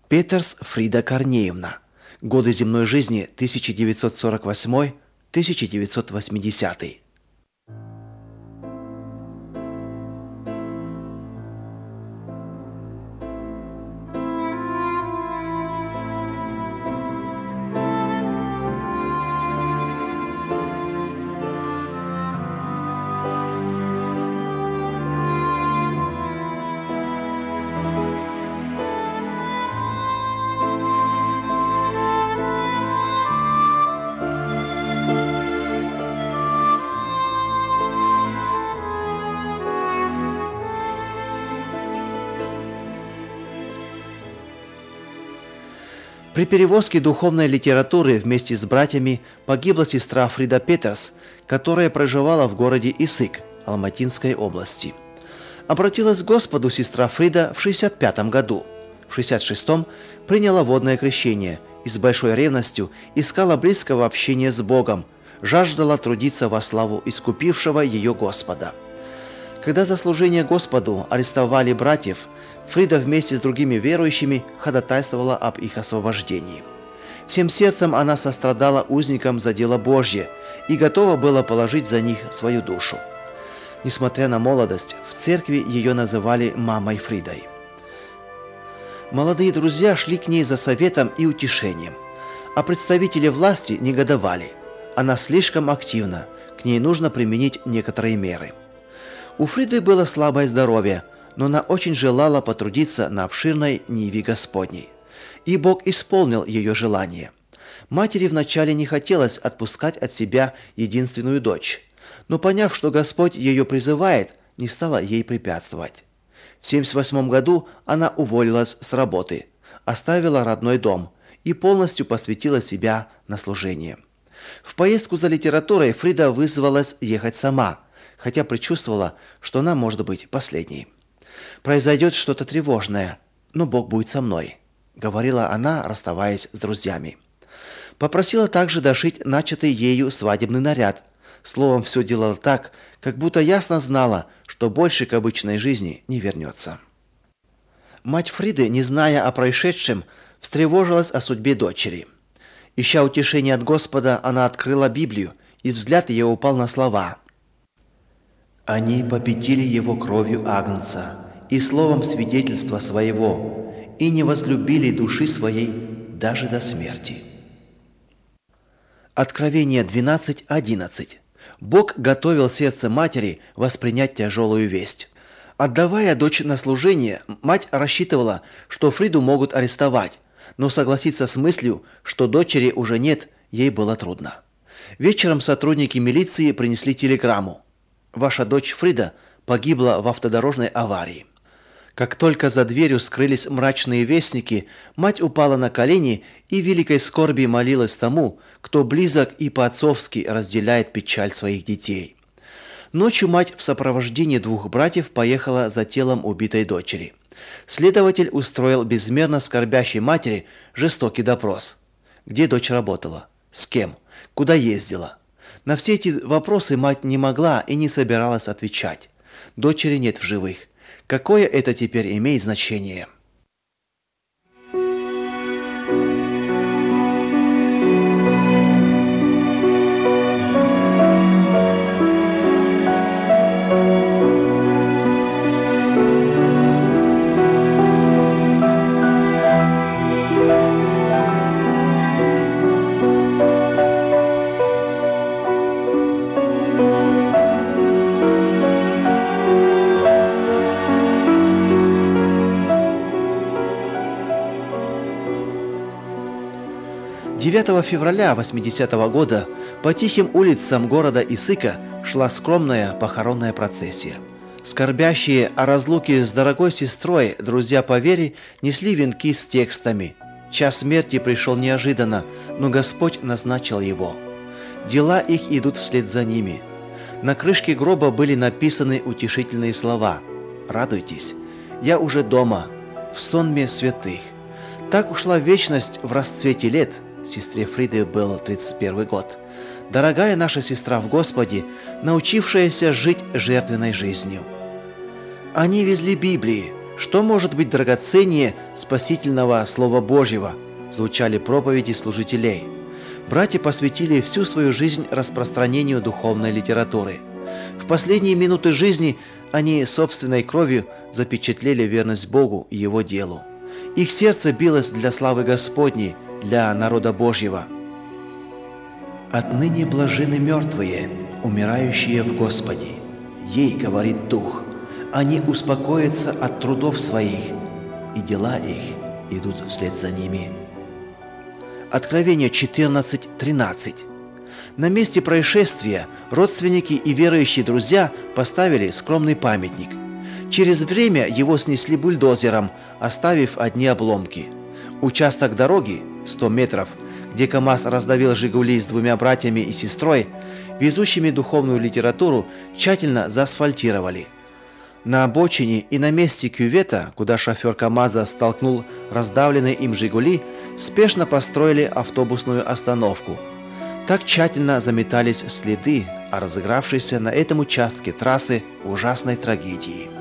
Петерс Фрида Корнеевна. Годы земной жизни 1948-1980. При перевозке духовной литературы вместе с братьями погибла сестра Фрида Петерс, которая проживала в городе Исык, Алматинской области. Обратилась к Господу сестра Фрида в 65 году. В 66-м приняла водное крещение и с большой ревностью искала близкого общения с Богом, жаждала трудиться во славу искупившего ее Господа. Когда за служение Господу арестовали братьев, Фрида вместе с другими верующими ходатайствовала об их освобождении. Всем сердцем она сострадала узникам за дело Божье и готова была положить за них свою душу. Несмотря на молодость, в церкви ее называли мамой Фридой. Молодые друзья шли к ней за советом и утешением, а представители власти негодовали. Она слишком активна, к ней нужно применить некоторые меры. У Фриды было слабое здоровье, но она очень желала потрудиться на обширной ниве Господней. И Бог исполнил ее желание. Матери вначале не хотелось отпускать от себя единственную дочь, но поняв, что Господь ее призывает, не стала ей препятствовать. В 1978 году она уволилась с работы, оставила родной дом и полностью посвятила себя на служение. В поездку за литературой Фрида вызвалась ехать сама, хотя предчувствовала, что она может быть последней. «Произойдет что-то тревожное, но Бог будет со мной», — говорила она, расставаясь с друзьями. Попросила также дошить начатый ею свадебный наряд. Словом, все делала так, как будто ясно знала, что больше к обычной жизни не вернется. Мать Фриды, не зная о происшедшем, встревожилась о судьбе дочери. Ища утешения от Господа, она открыла Библию, и взгляд ее упал на слова: «Они попятили его кровью агнца и словом свидетельства своего, и не возлюбили души своей даже до смерти». Откровение 12:11. Бог готовил сердце матери воспринять тяжелую весть. Отдавая дочь на служение, мать рассчитывала, что Фриду могут арестовать, но согласиться с мыслью, что дочери уже нет, ей было трудно. Вечером сотрудники милиции принесли телеграмму: «Ваша дочь Фрида погибла в автодорожной аварии». Как только за дверью скрылись мрачные вестники, мать упала на колени и в великой скорби молилась тому, кто близок и по-отцовски разделяет печаль своих детей. Ночью мать в сопровождении двух братьев поехала за телом убитой дочери. Следователь устроил безмерно скорбящей матери жестокий допрос. Где дочь работала? С кем? Куда ездила? На все эти вопросы мать не могла и не собиралась отвечать. Дочери нет в живых. Какое это теперь имеет значение? Февраля 80-го года по тихим улицам города Исыка шла скромная похоронная процессия. Скорбящие о разлуке с дорогой сестрой друзья по вере несли венки с текстами: «Час смерти пришел неожиданно, но Господь назначил его. Дела их идут вслед за ними». На крышке гроба были написаны утешительные слова: «Радуйтесь, я уже дома, в сонме святых». Так ушла вечность в расцвете лет. Сестре Фриды был 31 год. Дорогая наша сестра в Господе, научившаяся жить жертвенной жизнью. Они везли Библии, Что может быть драгоценнее спасительного Слова Божьего? Звучали проповеди служителей. Братья посвятили всю свою жизнь распространению духовной литературы. В последние минуты жизни они собственной кровью запечатлели верность Богу и Его делу. Их сердце билось для славы Господней, для народа Божьего. «Отныне блаженны мертвые, умирающие в Господе. Ей, говорит Дух, они успокоятся от трудов своих, и дела их идут вслед за ними». Откровение 14:13. На месте происшествия родственники и верующие друзья поставили скромный памятник. Через время его снесли бульдозером, оставив одни обломки. Участок дороги, 100 метров, где КамАЗ раздавил «Жигули» с двумя братьями и сестрой, везущими духовную литературу, тщательно заасфальтировали. На обочине и на месте кювета, куда шофер КамАЗа столкнул раздавленные им «Жигули», спешно построили автобусную остановку. Так тщательно заметались следы о разыгравшейся на этом участке трассы ужасной трагедии.